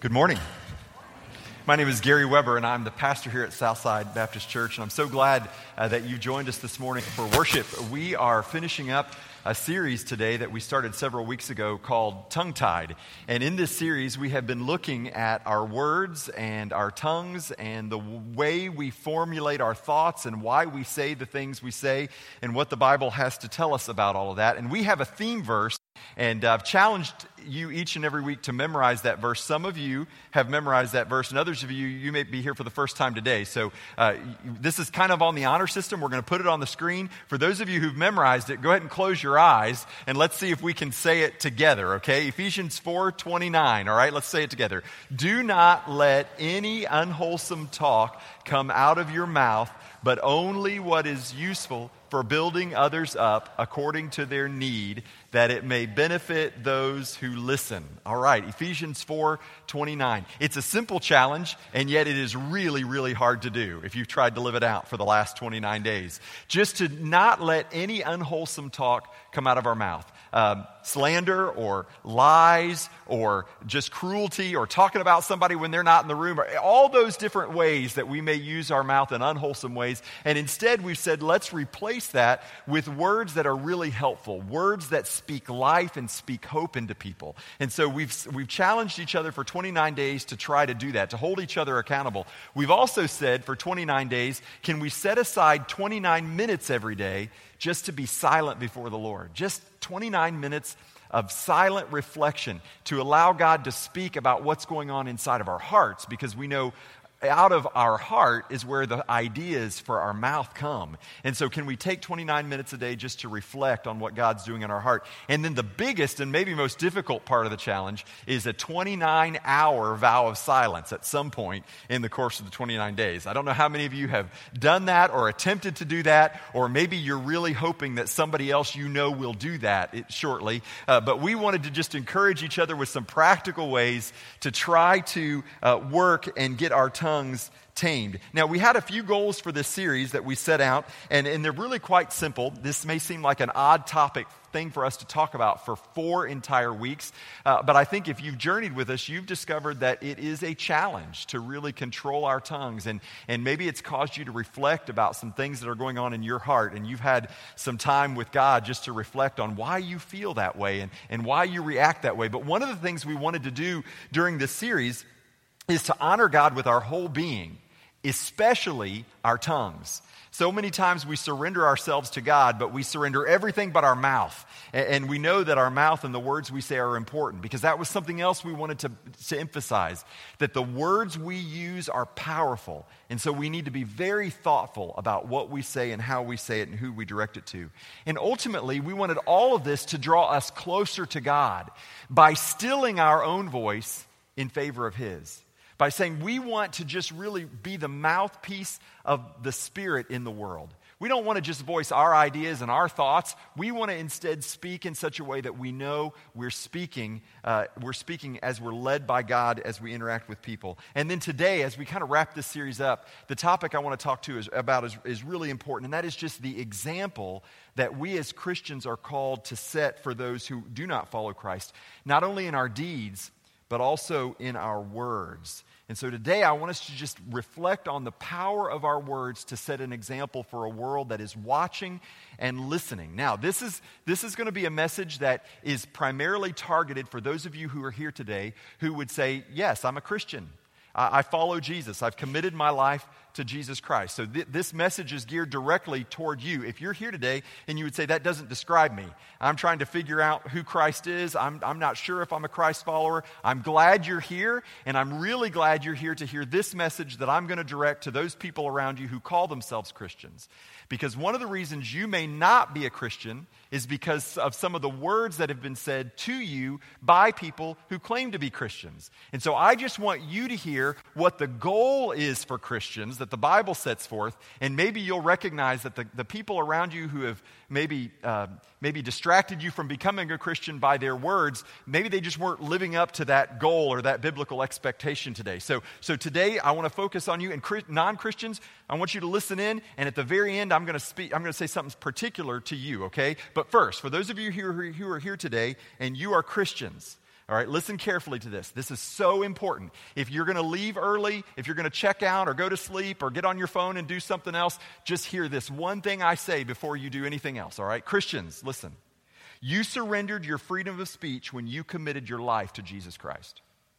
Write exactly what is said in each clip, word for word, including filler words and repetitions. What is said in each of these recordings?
Good morning. My name is Gary Weber, and I'm the pastor here at Southside Baptist Church, and I'm so glad uh, that you joined us this morning for worship. We are finishing up a series today that we started several weeks ago called Tongue-Tied. And in this series, we have been looking at our words and our tongues and the way we formulate our thoughts and why we say the things we say and what the Bible has to tell us about all of that. And we have a theme verse, and I've challenged you each and every week to memorize that verse. Some of you have memorized that verse, and others of you, you may be here for the first time today. So uh, this is kind of on the honor system. We're going to put it on the screen. For those of you who've memorized it, go ahead and close your eyes, and let's see if we can say it together, okay? Ephesians four twenty-nine, all right? Let's say it together. Do not let any unwholesome talk come out of your mouth, but only what is useful for building others up according to their need, that it may benefit those who listen. All right, Ephesians four twenty-nine. It's a simple challenge, and yet it is really, really hard to do if you've tried to live it out for the last twenty-nine days. Just to not let any unwholesome talk come out of our mouth. Um, slander or lies or just cruelty or talking about somebody when they're not in the room. All those different ways that we may use our mouth in unwholesome ways. And instead we've said, let's replace that with words that are really helpful. Words that speak life and speak hope into people. And so we've we've challenged each other for twenty-nine days to try to do that, to hold each other accountable. We've also said for twenty-nine days, can we set aside twenty-nine minutes every day just to be silent before the Lord? Just twenty-nine minutes of silent reflection to allow God to speak about what's going on inside of our hearts, because we know out of our heart is where the ideas for our mouth come. And so can we take twenty-nine minutes a day just to reflect on what God's doing in our heart? And then the biggest and maybe most difficult part of the challenge is a twenty-nine hour vow of silence at some point in the course of the twenty-nine days. I don't know how many of you have done that or attempted to do that, or maybe you're really hoping that somebody else you know will do that shortly. Uh, but we wanted to just encourage each other with some practical ways to try to uh, work and get our tongue tongues tamed. Now, we had a few goals for this series that we set out, and, and they're really quite simple. This may seem like an odd topic thing for us to talk about for four entire weeks, uh, but I think if you've journeyed with us, you've discovered that it is a challenge to really control our tongues, and, and maybe it's caused you to reflect about some things that are going on in your heart, and you've had some time with God just to reflect on why you feel that way and, and why you react that way. But one of the things we wanted to do during this series is to honor God with our whole being, especially our tongues. So many times we surrender ourselves to God, but we surrender everything but our mouth. And we know that our mouth and the words we say are important, because that was something else we wanted to, to emphasize, that the words we use are powerful. And so we need to be very thoughtful about what we say and how we say it and who we direct it to. And ultimately, we wanted all of this to draw us closer to God by stilling our own voice in favor of His. By saying we want to just really be the mouthpiece of the Spirit in the world. We don't want to just voice our ideas and our thoughts. We want to instead speak in such a way that we know we're speaking, uh, we're speaking as we're led by God as we interact with people. And then today, as we kind of wrap this series up, the topic I want to talk to is, about is, is really important, and that is just the example that we as Christians are called to set for those who do not follow Christ, not only in our deeds, but also in our words. And so today I want us to just reflect on the power of our words to set an example for a world that is watching and listening. Now, this is this is going to be a message that is primarily targeted for those of you who are here today who would say, yes, I'm a Christian. I, I follow Jesus. I've committed my life to Jesus Christ. So th- this message is geared directly toward you. If you're here today and you would say, that doesn't describe me. I'm trying to figure out who Christ is. I'm, I'm not sure if I'm a Christ follower. I'm glad you're here, and I'm really glad you're here to hear this message that I'm going to direct to those people around you who call themselves Christians. Because one of the reasons you may not be a Christian is because of some of the words that have been said to you by people who claim to be Christians. And so I just want you to hear what the goal is for Christians that the Bible sets forth, and maybe you'll recognize that the, the people around you who have maybe uh, maybe distracted you from becoming a Christian by their words, maybe they just weren't living up to that goal or that biblical expectation today. So, so today I want to focus on you, and non-Christians, I want you to listen in, and at the very end I'm going to speak. I'm going to say something particular to you, okay? But first, for those of you who are, who are here today and you are Christians, All right, listen carefully to this. This is so important. If you're going to leave early, if you're going to check out or go to sleep or get on your phone and do something else, just hear this one thing I say before you do anything else, all right? Christians, listen. You surrendered your freedom of speech when you committed your life to Jesus Christ.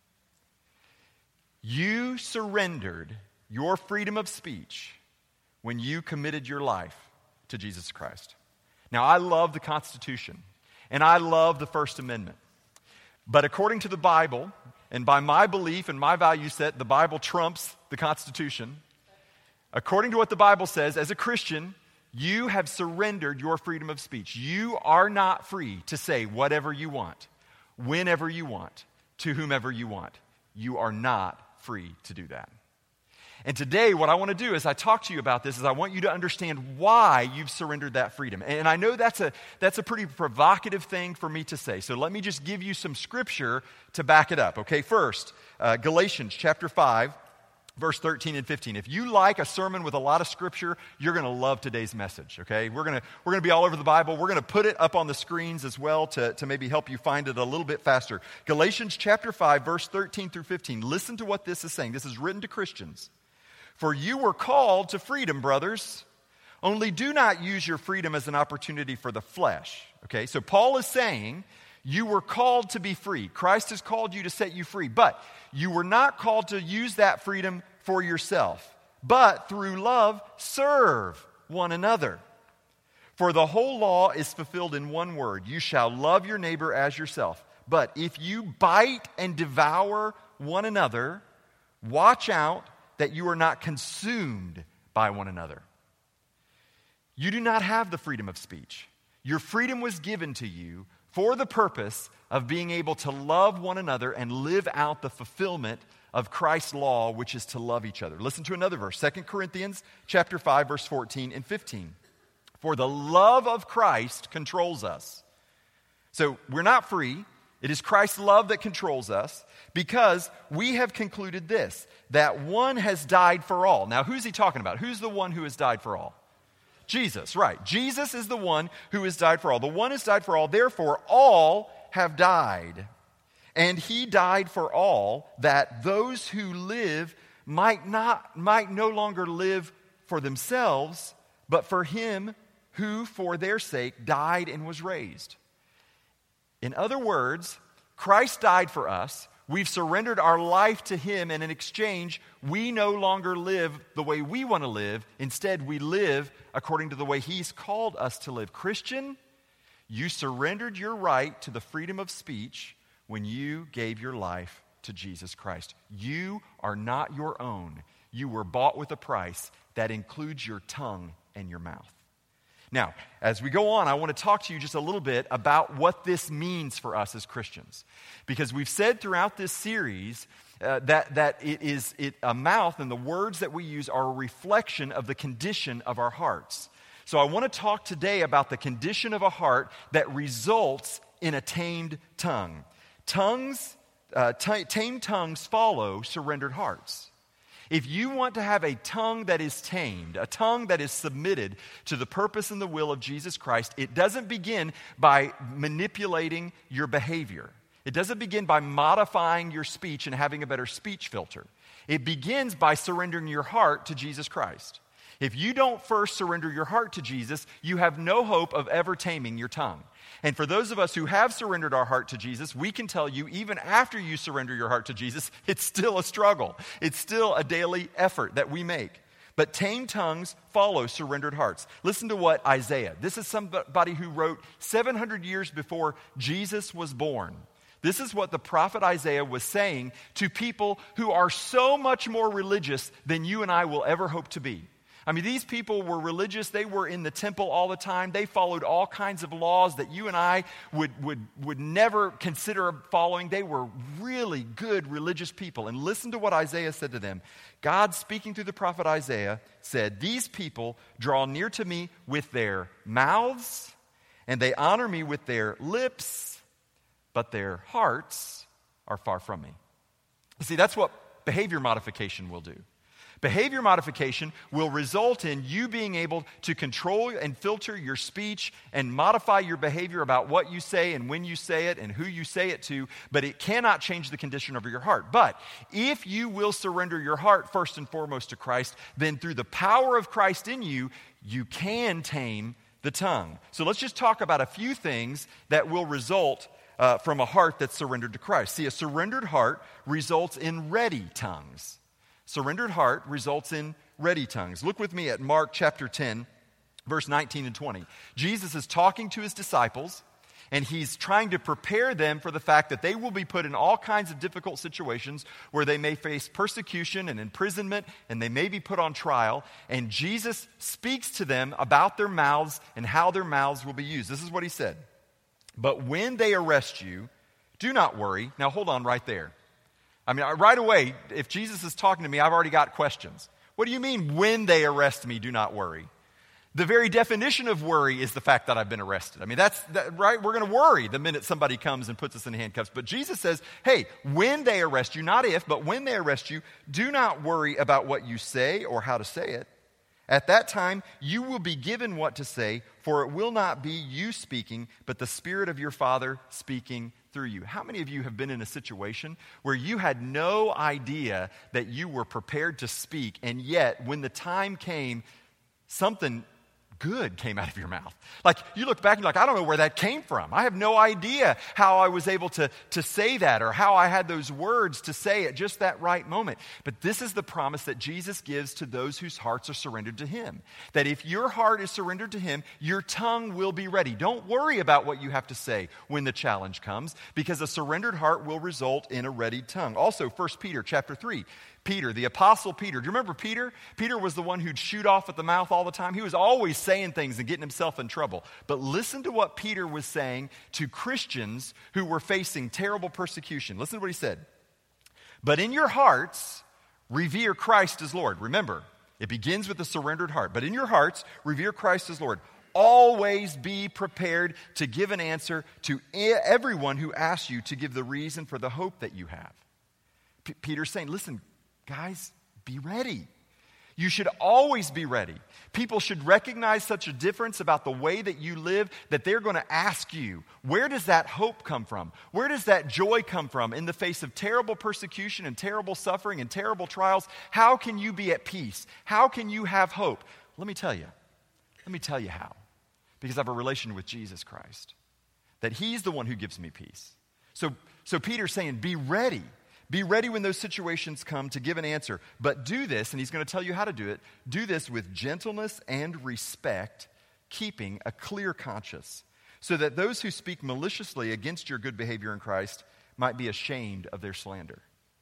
You surrendered your freedom of speech when you committed your life to Jesus Christ. Now, I love the Constitution, and I love the First Amendment. But according to the Bible, and by my belief and my value set, the Bible trumps the Constitution. According to what the Bible says, as a Christian, you have surrendered your freedom of speech. You are not free to say whatever you want, whenever you want, to whomever you want. You are not free to do that. And today, what I want to do as I talk to you about this is I want you to understand why you've surrendered that freedom. And I know that's a, that's a pretty provocative thing for me to say. So let me just give you some scripture to back it up. Okay, first, uh, Galatians chapter five, verse thirteen and fifteen. If you like a sermon with a lot of scripture, you're going to love today's message, okay? We're going to we're going to be all over the Bible. We're going to put it up on the screens as well to, to maybe help you find it a little bit faster. Galatians chapter five, verse thirteen through fifteen. Listen to what this is saying. This is written to Christians. For you were called to freedom, brothers. Only do not use your freedom as an opportunity for the flesh. Okay, so Paul is saying you were called to be free. Christ has called you to set you free. But you were not called to use that freedom for yourself, but through love serve one another. For the whole law is fulfilled in one word: you shall love your neighbor as yourself. But if you bite and devour one another, watch out that you are not consumed by one another. You do not have the freedom of speech. Your freedom was given to you for the purpose of being able to love one another and live out the fulfillment of Christ's law, which is to love each other. Listen to another verse, Second Corinthians chapter five, verse fourteen and fifteen. For the love of Christ controls us. So we're not free. It is Christ's love that controls us, because we have concluded this, that one has died for all. Now, who's he talking about? Who's the one who has died for all? Jesus, right. Jesus is the one who has died for all. The one has died for all, therefore all have died. And he died for all, that those who live might not might no longer live for themselves, but for him who for their sake died and was raised. In other words, Christ died for us. We've surrendered our life to him, and in exchange, we no longer live the way we want to live. Instead, we live according to the way he's called us to live. Christian, you surrendered your right to the freedom of speech when you gave your life to Jesus Christ. You are not your own. You were bought with a price that includes your tongue and your mouth. Now, as we go on, I want to talk to you just a little bit about what this means for us as Christians. Because we've said throughout this series uh, that, that it is it, a mouth, and the words that we use are a reflection of the condition of our hearts. So I want to talk today about the condition of a heart that results in a tamed tongue. Tongues, uh, t- tamed tongues follow surrendered hearts. If you want to have a tongue that is tamed, a tongue that is submitted to the purpose and the will of Jesus Christ, it doesn't begin by manipulating your behavior. It doesn't begin by modifying your speech and having a better speech filter. It begins by surrendering your heart to Jesus Christ. If you don't first surrender your heart to Jesus, you have no hope of ever taming your tongue. And for those of us who have surrendered our heart to Jesus, we can tell you, even after you surrender your heart to Jesus, it's still a struggle. It's still a daily effort that we make. But tamed tongues follow surrendered hearts. Listen to what Isaiah, this is somebody who wrote seven hundred years before Jesus was born. This is what the prophet Isaiah was saying to people who are so much more religious than you and I will ever hope to be. I mean, these people were religious. They were in the temple all the time. They followed all kinds of laws that you and I would, would, would never consider following. They were really good religious people. And listen to what Isaiah said to them. God, speaking through the prophet Isaiah, said, "These people draw near to me with their mouths, and they honor me with their lips, but their hearts are far from me." You see, that's what behavior modification will do. Behavior modification will result in you being able to control and filter your speech and modify your behavior about what you say and when you say it and who you say it to, but it cannot change the condition of your heart. But if you will surrender your heart first and foremost to Christ, then through the power of Christ in you, you can tame the tongue. So let's just talk about a few things that will result uh, from a heart that's surrendered to Christ. See, a surrendered heart results in ready tongues. Surrendered heart results in ready tongues. Look with me at Mark chapter ten, verse nineteen and twenty. Jesus is talking to his disciples, and he's trying to prepare them for the fact that they will be put in all kinds of difficult situations where they may face persecution and imprisonment, and they may be put on trial. And Jesus speaks to them about their mouths and how their mouths will be used. This is what he said. But when they arrest you, do not worry. Now hold on right there. I mean, right away, if Jesus is talking to me, I've already got questions. What do you mean, when they arrest me, do not worry? The very definition of worry is the fact that I've been arrested. I mean, that's, that, right? We're going to worry the minute somebody comes and puts us in handcuffs. But Jesus says, hey, when they arrest you, not if, but when they arrest you, do not worry about what you say or how to say it. At that time, you will be given what to say, for it will not be you speaking, but the Spirit of your Father speaking through you. How many of you have been in a situation where you had no idea that you were prepared to speak, and yet when the time came, something good came out of your mouth? Like, you look back and you're like, I don't know where that came from. I have no idea how I was able to, to say that, or how I had those words to say at just that right moment. But this is the promise that Jesus gives to those whose hearts are surrendered to him. That if your heart is surrendered to him, your tongue will be ready. Don't worry about what you have to say when the challenge comes, because a surrendered heart will result in a ready tongue. Also, First Peter chapter three. Peter, the apostle Peter. Do you remember Peter? Peter was the one who'd shoot off at the mouth all the time. He was always saying things and getting himself in trouble. But listen to what Peter was saying to Christians who were facing terrible persecution. Listen to what he said. But in your hearts, revere Christ as Lord. Remember, it begins with a surrendered heart. But in your hearts, revere Christ as Lord. Always be prepared to give an answer to everyone who asks you to give the reason for the hope that you have. P- Peter's saying, listen, guys, be ready. You should always be ready. People should recognize such a difference about the way that you live that they're going to ask you, where does that hope come from? Where does that joy come from in the face of terrible persecution and terrible suffering and terrible trials? How can you be at peace? How can you have hope? Let me tell you. Let me tell you how. Because I have a relation with Jesus Christ. That he's the one who gives me peace. So, so Peter's saying, be ready. Be ready when those situations come to give an answer. But do this, and he's going to tell you how to do it, do this with gentleness and respect, keeping a clear conscience, so that those who speak maliciously against your good behavior in Christ might be ashamed of their slander.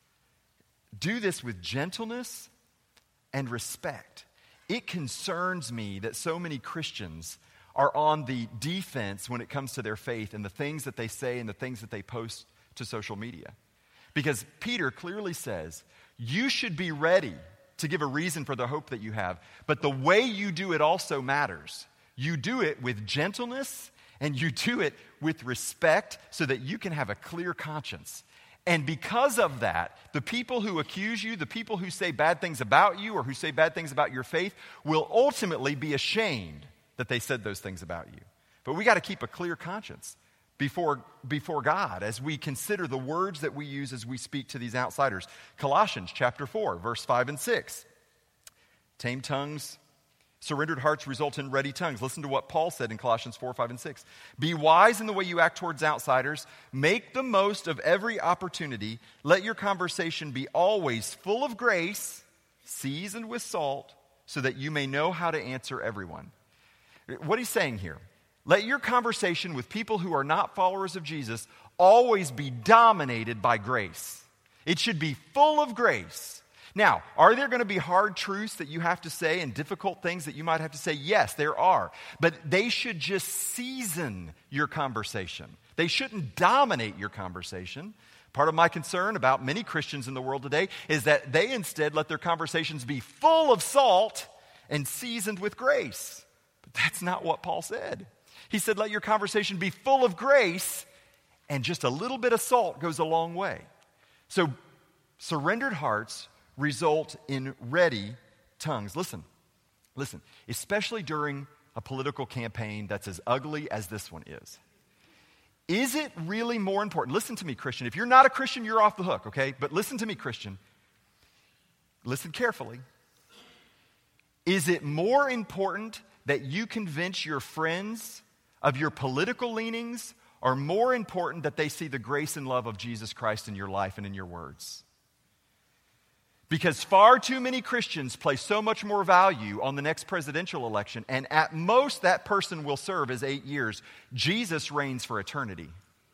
Do this with gentleness and respect. It concerns me that so many Christians are on the defense when it comes to their faith and the things that they say and the things that they post to social media. Because Peter clearly says, you should be ready to give a reason for the hope that you have. But the way you do it also matters. You do it with gentleness and you do it with respect so that you can have a clear conscience. And because of that, the people who accuse you, the people who say bad things about you or who say bad things about your faith will ultimately be ashamed that they said those things about you. But we got to keep a clear conscience Before, before God as we consider the words that we use as we speak to these outsiders. Colossians chapter four, verse five and six. Tame tongues, surrendered hearts result in ready tongues. Listen to what Paul said in Colossians four, five, and six. Be wise in the way you act towards outsiders. Make the most of every opportunity. Let your conversation be always full of grace, seasoned with salt, so that you may know how to answer everyone. What he's saying here, let your conversation with people who are not followers of Jesus always be dominated by grace. It should be full of grace. Now, are there going to be hard truths that you have to say and difficult things that you might have to say? Yes, there are. But they should just season your conversation. They shouldn't dominate your conversation. Part of my concern about many Christians in the world today is that they instead let their conversations be full of salt and seasoned with grace. But that's not what Paul said. He said, let your conversation be full of grace, and just a little bit of salt goes a long way. So surrendered hearts result in ready tongues. Listen, listen, especially during a political campaign that's as ugly as this one is. Is it really more important? Listen to me, Christian. If you're not a Christian, you're off the hook, okay? But listen to me, Christian. Listen carefully. Is it more important that you convince your friends of your political leanings, or more important that they see the grace and love of Jesus Christ in your life and in your words? Because far too many Christians place so much more value on the next presidential election, and at most that person will serve as eight years. Jesus reigns for eternity.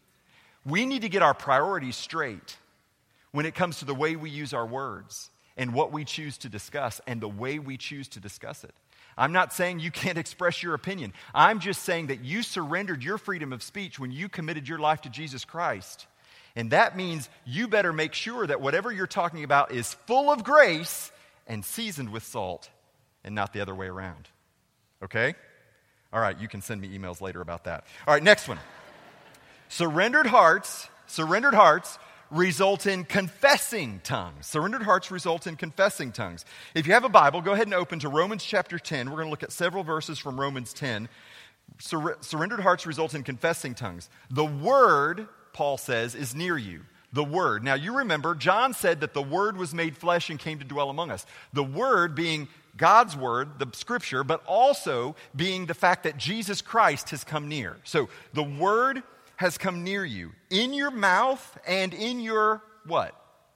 We need to get our priorities straight when it comes to the way we use our words and what we choose to discuss and the way we choose to discuss it. I'm not saying you can't express your opinion. I'm just saying that you surrendered your freedom of speech when you committed your life to Jesus Christ. And that means you better make sure that whatever you're talking about is full of grace and seasoned with salt and not the other way around. Okay? All right, you can send me emails later about that. All right, next one. Surrendered hearts, surrendered hearts result in confessing tongues. Surrendered hearts result in confessing tongues. If you have a Bible, go ahead and open to Romans chapter ten. We're going to look at several verses from Romans ten. Sur- surrendered hearts result in confessing tongues. The word, Paul says, is near you. The Word. Now you remember, John said that the Word was made flesh and came to dwell among us. The Word being God's Word, the Scripture, but also being the fact that Jesus Christ has come near. So the Word has come near you, in your mouth and in your what?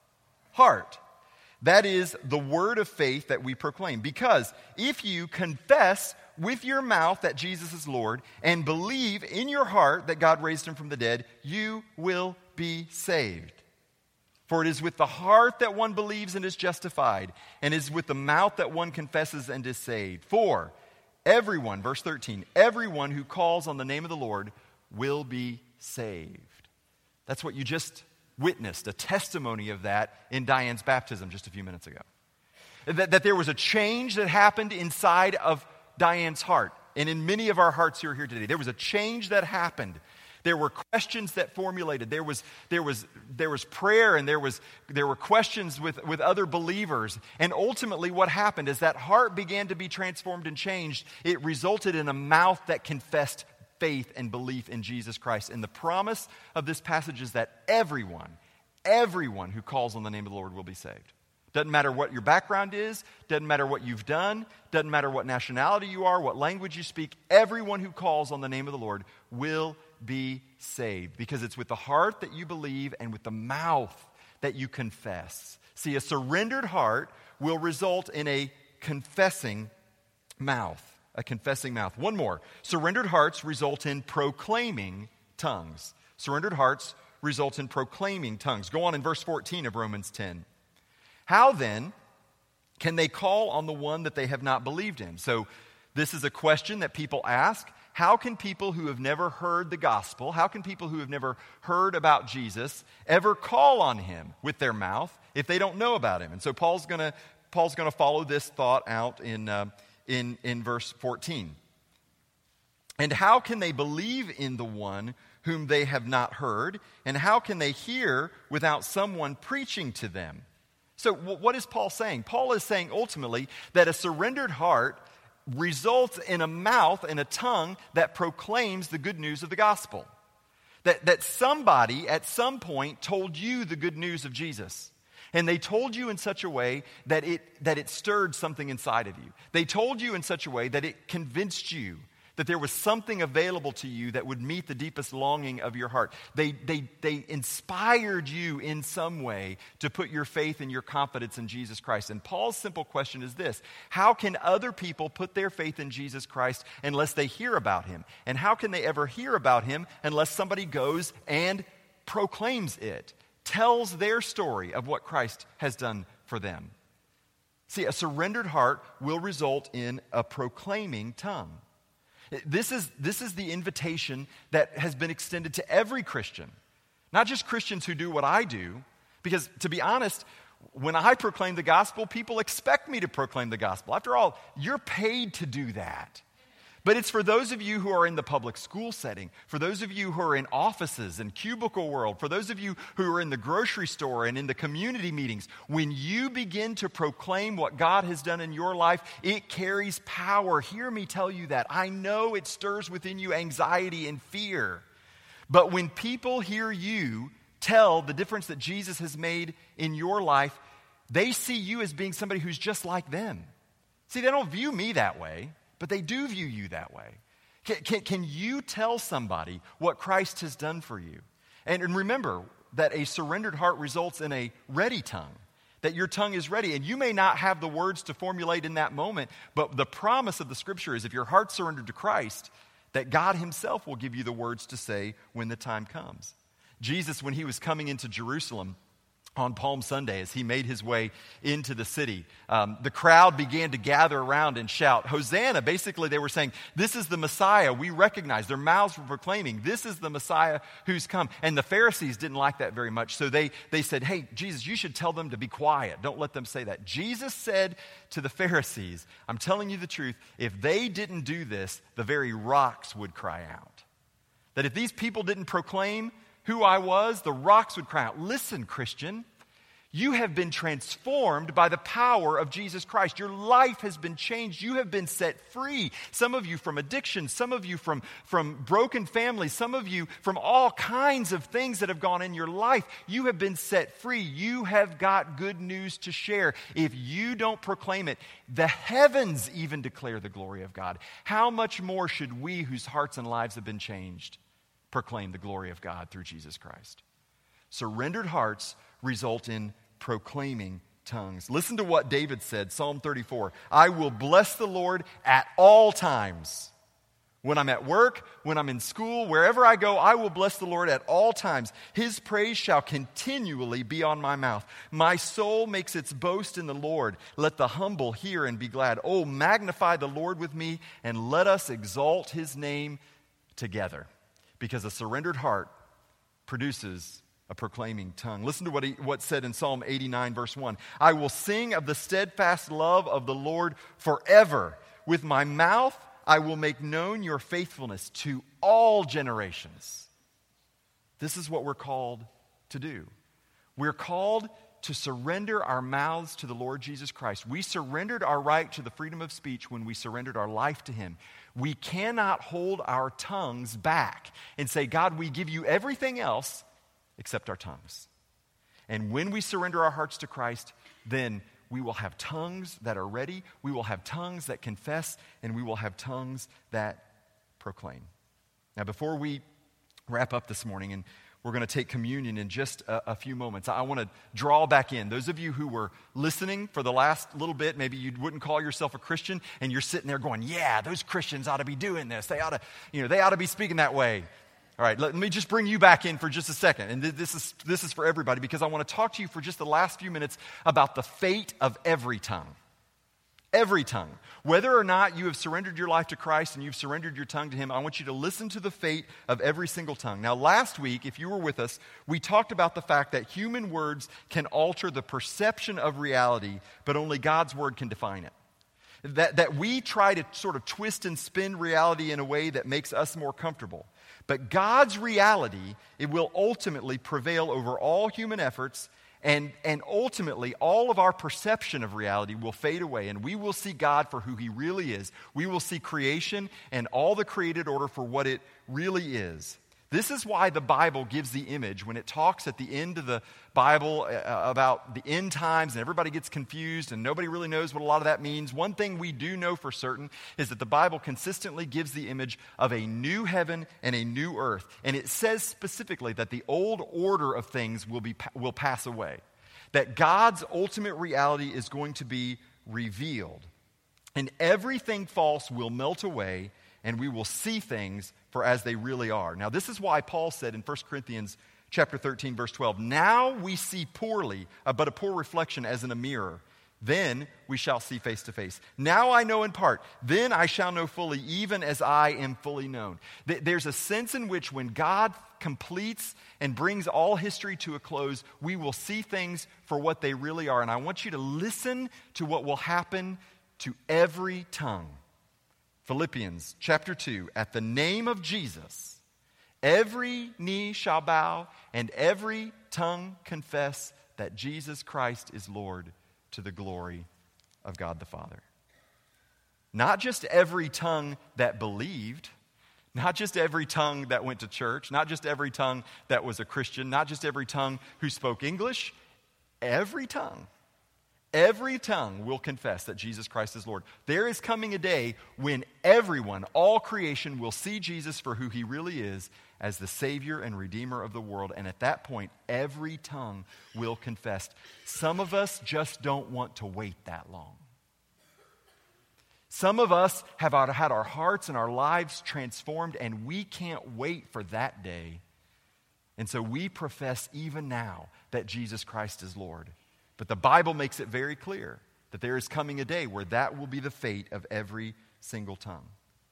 Heart. That is the word of faith that we proclaim. Because if you confess with your mouth that Jesus is Lord and believe in your heart that God raised him from the dead, you will be saved. For it is with the heart that one believes and is justified, and it is with the mouth that one confesses and is saved. For everyone, verse thirteen, everyone who calls on the name of the Lord will be saved. That's what you just witnessed, a testimony of that in Diane's baptism just a few minutes ago. That, that there was a change that happened inside of Diane's heart, and in many of our hearts who are here today. There was a change that happened. There were questions that formulated. There was, there was, there was prayer, and there was, there were questions with, with other believers. And ultimately what happened is that heart began to be transformed and changed. It resulted in a mouth that confessed faith and belief in Jesus Christ. And the promise of this passage is that everyone, everyone who calls on the name of the Lord will be saved. Doesn't matter what your background is, doesn't matter what you've done, doesn't matter what nationality you are, what language you speak, everyone who calls on the name of the Lord will be saved. Because it's with the heart that you believe and with the mouth that you confess. See, a surrendered heart will result in a confessing mouth. A confessing mouth. One more. Surrendered hearts result in proclaiming tongues. Surrendered hearts result in proclaiming tongues. Go on in verse fourteen of Romans ten. How then can they call on the one that they have not believed in? So this is a question that people ask. How can people who have never heard the gospel, how can people who have never heard about Jesus ever call on him with their mouth if they don't know about him? And so Paul's going to Paul's going to follow this thought out in uh, in in verse fourteen. And how can they believe in the one whom they have not heard? And how can they hear without someone preaching to them? So what is Paul saying? Paul is saying ultimately that a surrendered heart results in a mouth and a tongue that proclaims the good news of the gospel. That, that somebody at some point told you the good news of Jesus. And they told you in such a way that it, that it stirred something inside of you. They told you in such a way that it convinced you that there was something available to you that would meet the deepest longing of your heart. They, they, they inspired you in some way to put your faith and your confidence in Jesus Christ. And Paul's simple question is this: how can other people put their faith in Jesus Christ unless they hear about him? And how can they ever hear about him unless somebody goes and proclaims it, tells their story of what Christ has done for them? See, a surrendered heart will result in a proclaiming tongue. This is, this is the invitation that has been extended to every Christian, not just Christians who do what I do, because to be honest, when I proclaim the gospel, people expect me to proclaim the gospel. After all, you're paid to do that. But it's for those of you who are in the public school setting, for those of you who are in offices and cubicle world, for those of you who are in the grocery store and in the community meetings. When you begin to proclaim what God has done in your life, it carries power. Hear me tell you that. I know it stirs within you anxiety and fear. But when people hear you tell the difference that Jesus has made in your life, they see you as being somebody who's just like them. See, they don't view me that way, but they do view you that way. Can, can, can you tell somebody what Christ has done for you? And, and remember that a surrendered heart results in a ready tongue, that your tongue is ready. And you may not have the words to formulate in that moment, but the promise of the Scripture is if your heart's surrendered to Christ, that God himself will give you the words to say when the time comes. Jesus, when he was coming into Jerusalem on Palm Sunday, as he made his way into the city, um, the crowd began to gather around and shout, Hosanna. Basically, they were saying, this is the Messiah we recognize. Their mouths were proclaiming, this is the Messiah who's come. And the Pharisees didn't like that very much. So they, they said, hey, Jesus, you should tell them to be quiet. Don't let them say that. Jesus said to the Pharisees, I'm telling you the truth, if they didn't do this, the very rocks would cry out. That if these people didn't proclaim who I was, the rocks would cry out. Listen, Christian, you have been transformed by the power of Jesus Christ. Your life has been changed. You have been set free. Some of you from addiction, some of you from, from broken families, some of you from all kinds of things that have gone in your life. You have been set free. You have got good news to share. If you don't proclaim it, the heavens even declare the glory of God. How much more should we, whose hearts and lives have been changed, proclaim the glory of God through Jesus Christ? Surrendered hearts result in proclaiming tongues. Listen to what David said, Psalm thirty-four. I will bless the Lord at all times. When I'm at work, when I'm in school, wherever I go, I will bless the Lord at all times. His praise shall continually be on my mouth. My soul makes its boast in the Lord. Let the humble hear and be glad. Oh, magnify the Lord with me, and let us exalt his name together. Because a surrendered heart produces a proclaiming tongue. Listen to what he, what's said in Psalm eighty-nine, verse one. I will sing of the steadfast love of the Lord forever. With my mouth I will make known your faithfulness to all generations. This is what we're called to do. We're called to surrender our mouths to the Lord Jesus Christ. We surrendered our right to the freedom of speech when we surrendered our life to him. We cannot hold our tongues back and say, God, we give you everything else except our tongues. And when we surrender our hearts to Christ, then we will have tongues that are ready, we will have tongues that confess, and we will have tongues that proclaim. Now, before we wrap up this morning, and we're going to take communion in just a, a few moments, I want to draw back in. Those of you who were listening for the last little bit, maybe you wouldn't call yourself a Christian, and you're sitting there going, yeah, those Christians ought to be doing this. They ought to, you know, they ought to be speaking that way. All right, let me just bring you back in for just a second. And this is, this is for everybody, because I want to talk to you for just the last few minutes about the fate of every tongue. Every tongue. Whether or not you have surrendered your life to Christ and you've surrendered your tongue to him, I want you to listen to the fate of every single tongue. Now, last week, if you were with us, we talked about the fact that human words can alter the perception of reality, but only God's word can define it. That, that we try to sort of twist and spin reality in a way that makes us more comfortable. But God's reality, it will ultimately prevail over all human efforts, and, and ultimately all of our perception of reality will fade away, and we will see God for who he really is. We will see creation and all the created order for what it really is. This is why the Bible gives the image when it talks at the end of the Bible uh, about the end times, and everybody gets confused and nobody really knows what a lot of that means. One thing we do know for certain is that the Bible consistently gives the image of a new heaven and a new earth. And it says specifically that the old order of things will be will pass away. That God's ultimate reality is going to be revealed. And everything false will melt away, and we will see things for as they really are. Now, this is why Paul said in First Corinthians chapter thirteen, verse twelve, now we see poorly, uh, but a poor reflection as in a mirror. Then we shall see face to face. Now I know in part, then I shall know fully, even as I am fully known. Th- there's a sense in which when God completes and brings all history to a close, we will see things for what they really are. And I want you to listen to what will happen to every tongue Philippians chapter two, at the name of Jesus, every knee shall bow and every tongue confess that Jesus Christ is Lord, to the glory of God the Father. Not just every tongue that believed, not just every tongue that went to church, not just every tongue that was a Christian, not just every tongue who spoke English, every tongue, every tongue will confess that Jesus Christ is Lord. There is coming a day when everyone, all creation, will see Jesus for who he really is, as the Savior and Redeemer of the world. And at that point, every tongue will confess. Some of us just don't want to wait that long. Some of us have had our hearts and our lives transformed, and we can't wait for that day. And so we profess even now that Jesus Christ is Lord. But the Bible makes it very clear that there is coming a day where that will be the fate of every single tongue.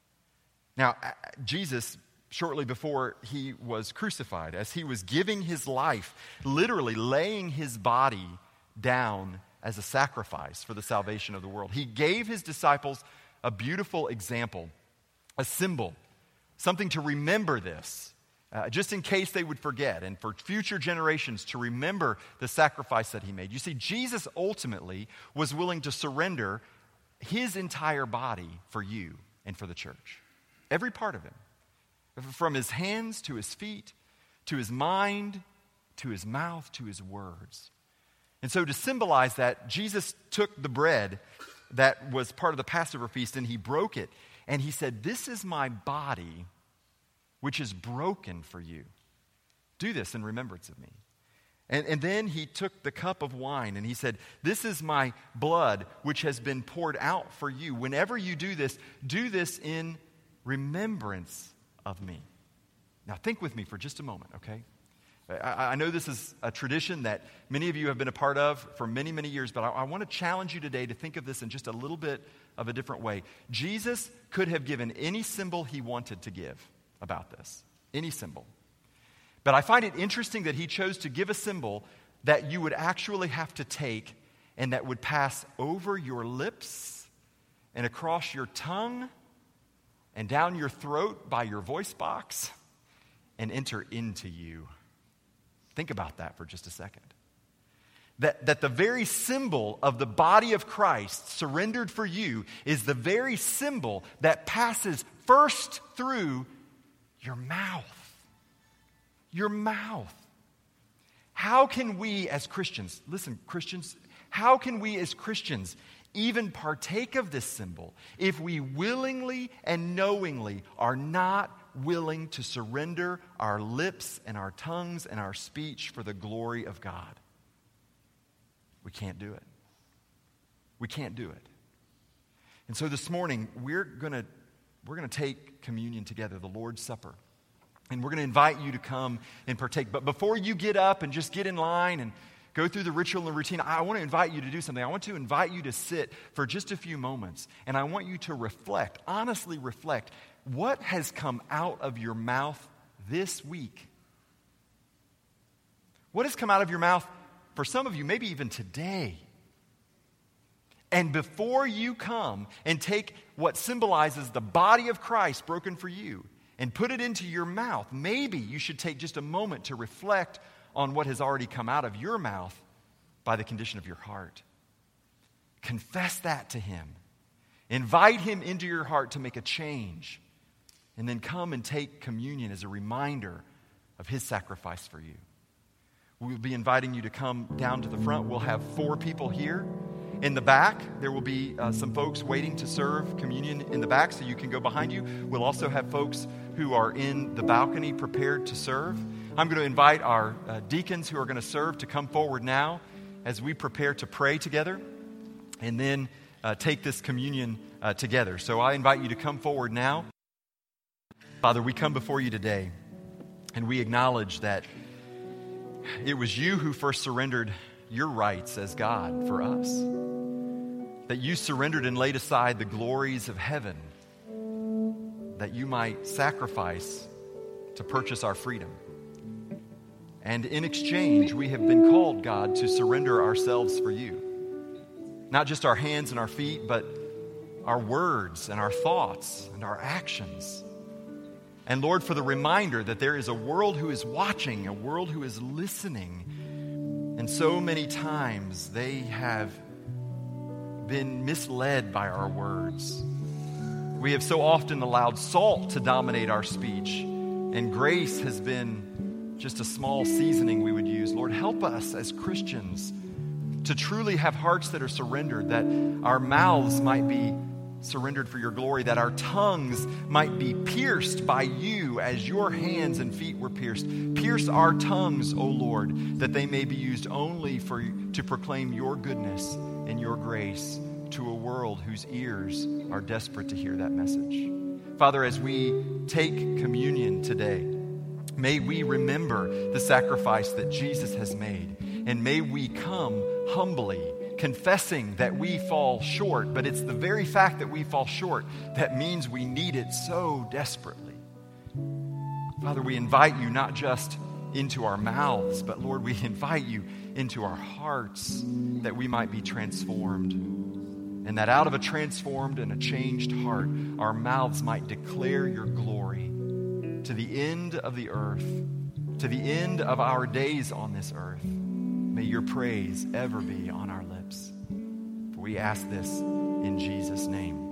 Now, Jesus, shortly before he was crucified, as he was giving his life, literally laying his body down as a sacrifice for the salvation of the world, he gave his disciples a beautiful example, a symbol, something to remember this, uh, just in case they would forget, and for future generations to remember the sacrifice that he made. You see, Jesus ultimately was willing to surrender his entire body for you and for the church, every part of him. From his hands to his feet, to his mind, to his mouth, to his words. And so to symbolize that, Jesus took the bread that was part of the Passover feast and he broke it. And he said, "This is my body, which is broken for you. Do this in remembrance of me." And, and then he took the cup of wine and he said, "This is my blood, which has been poured out for you. Whenever you do this, do this in remembrance of me." Now think with me for just a moment, okay? I, I know this is a tradition that many of you have been a part of for many, many years, but I, I want to challenge you today to think of this in just a little bit of a different way. Jesus could have given any symbol he wanted to give about this, any symbol. But I find it interesting that he chose to give a symbol that you would actually have to take and that would pass over your lips and across your tongue and down your throat by your voice box and enter into you. Think about that for just a second. That, that the very symbol of the body of Christ surrendered for you is the very symbol that passes first through your mouth. Your mouth. How can we as Christians, listen, Christians, how can we as Christians even partake of this symbol if we willingly and knowingly are not willing to surrender our lips and our tongues and our speech for the glory of God? We can't do it. We can't do it. And so this morning, we're going to we're going to take communion together, the Lord's Supper. And we're going to invite you to come and partake. But before you get up and just get in line and go through the ritual and routine, I want to invite you to do something. I want to invite you to sit for just a few moments. And I want you to reflect, honestly reflect, what has come out of your mouth this week? What has come out of your mouth, for some of you, maybe even today? And before you come and take what symbolizes the body of Christ broken for you and put it into your mouth, maybe you should take just a moment to reflect on what has already come out of your mouth by the condition of your heart. Confess that to him. Invite him into your heart to make a change. And then come and take communion as a reminder of his sacrifice for you. We'll be inviting you to come down to the front. We'll have four people here. In the back, there will be uh, some folks waiting to serve communion in the back, so you can go behind you. We'll also have folks who are in the balcony prepared to serve. I'm going to invite our uh, deacons who are going to serve to come forward now as we prepare to pray together and then uh, take this communion uh, together. So I invite you to come forward now. Father, we come before you today and we acknowledge that it was you who first surrendered your rights as God for us. That you surrendered and laid aside the glories of heaven that you might sacrifice to purchase our freedom. And in exchange, we have been called, God, to surrender ourselves for you. Not just our hands and our feet, but our words and our thoughts and our actions. And Lord, for the reminder that there is a world who is watching, a world who is listening. And so many times they have been misled by our words. We have so often allowed salt to dominate our speech, and grace has been just a small seasoning we would use. Lord, help us as Christians to truly have hearts that are surrendered, that our mouths might be surrendered for your glory, that our tongues might be pierced by you as your hands and feet were pierced. Pierce our tongues, O Lord, that they may be used only for to proclaim your goodness and your grace to a world whose ears are desperate to hear that message. Father, as we take communion today, may we remember the sacrifice that Jesus has made, and may we come humbly, confessing that we fall short, but it's the very fact that we fall short that means we need it so desperately. Father, we invite you not just into our mouths, but Lord, we invite you into our hearts that we might be transformed, and that out of a transformed and a changed heart, our mouths might declare your glory to the end of the earth, to the end of our days on this earth. May your praise ever be on our lips. For we ask this in Jesus' name.